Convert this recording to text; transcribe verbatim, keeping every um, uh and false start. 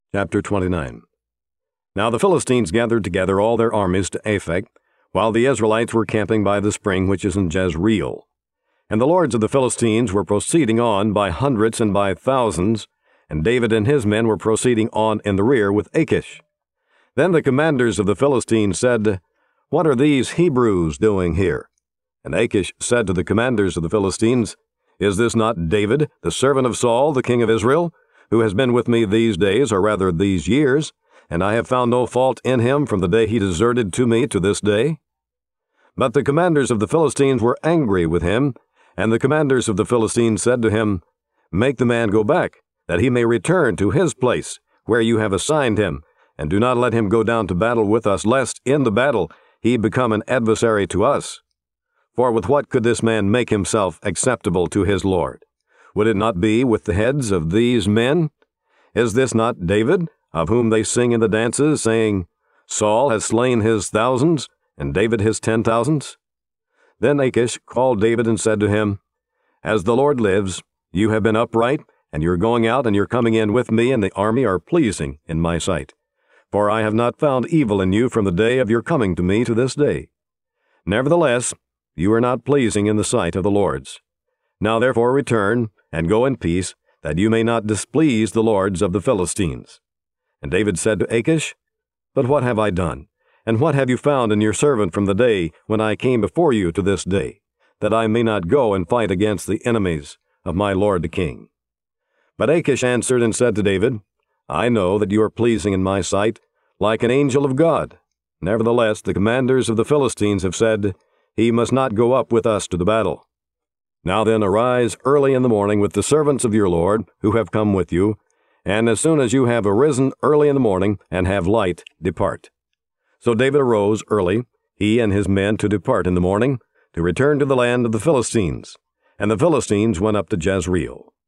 Chapter twenty-nine. Now the Philistines gathered together all their armies to Aphek, while the Israelites were camping by the spring which is in Jezreel. And the lords of the Philistines were proceeding on by hundreds and by thousands, and David and his men were proceeding on in the rear with Achish. Then the commanders of the Philistines said, "What are these Hebrews doing here?" And Achish said to the commanders of the Philistines, "Is this not David, the servant of Saul, the king of Israel, who has been with me these days, or rather these years, and I have found no fault in him from the day he deserted to me to this day?" But the commanders of the Philistines were angry with him, and the commanders of the Philistines said to him, "Make the man go back, that he may return to his place, where you have assigned him, and do not let him go down to battle with us, lest in the battle he become an adversary to us. For with what could this man make himself acceptable to his Lord? Would it not be with the heads of these men? Is this not David, of whom they sing in the dances, saying, 'Saul has slain his thousands, and David his ten thousands?'" Then Achish called David and said to him, "As the Lord lives, you have been upright, and your going out and your coming in with me and the army are pleasing in my sight. For I have not found evil in you from the day of your coming to me to this day. Nevertheless, you are not pleasing in the sight of the lords. Now therefore return, and go in peace, that you may not displease the lords of the Philistines." And David said to Achish, "But what have I done? And what have you found in your servant from the day when I came before you to this day, that I may not go and fight against the enemies of my lord the king?" But Achish answered and said to David, "I know that you are pleasing in my sight, like an angel of God. Nevertheless, the commanders of the Philistines have said, 'He must not go up with us to the battle.' Now then, arise early in the morning with the servants of your Lord, who have come with you, and as soon as you have arisen early in the morning and have light, depart." So David arose early, he and his men, to depart in the morning, to return to the land of the Philistines. And the Philistines went up to Jezreel.